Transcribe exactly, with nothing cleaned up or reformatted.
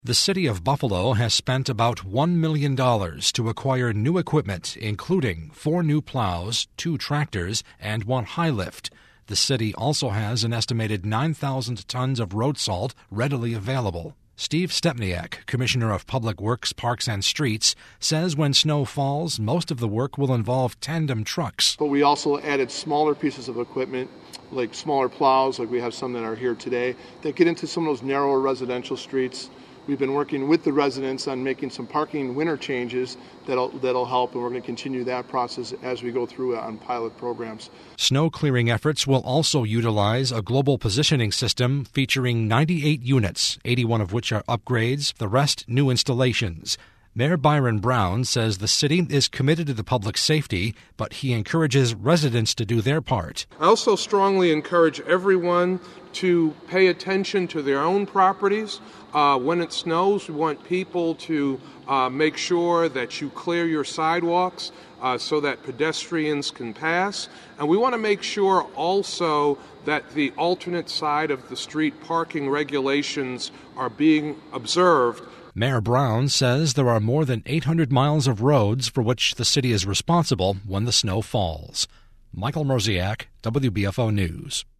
The city of Buffalo has spent about one million dollars to acquire new equipment, including four new plows, two tractors, and one high lift. The city also has an estimated nine thousand tons of road salt readily available. Steve Stepniak, Commissioner of Public Works, Parks and Streets, says when snow falls, most of the work will involve tandem trucks. But we also added smaller pieces of equipment, like smaller plows, like we have some that are here today, that get into some of those narrower residential streets. We've been working with the residents on making some parking winter changes that'll that'll help, and we're going to continue that process as we go through on pilot programs. Snow clearing efforts will also utilize a global positioning system featuring ninety-eight units, eighty-one of which are upgrades, the rest new installations. Mayor Byron Brown says the city is committed to the public safety, but he encourages residents to do their part. I also strongly encourage everyone to pay attention to their own properties. Uh, when it snows, we want people to uh, make sure that you clear your sidewalks uh, so that pedestrians can pass. And we want to make sure also that the alternate side of the street parking regulations are being observed. Mayor Brown says there are more than eight hundred miles of roads for which the city is responsible when the snow falls. Michael Mrozek, W B F O News.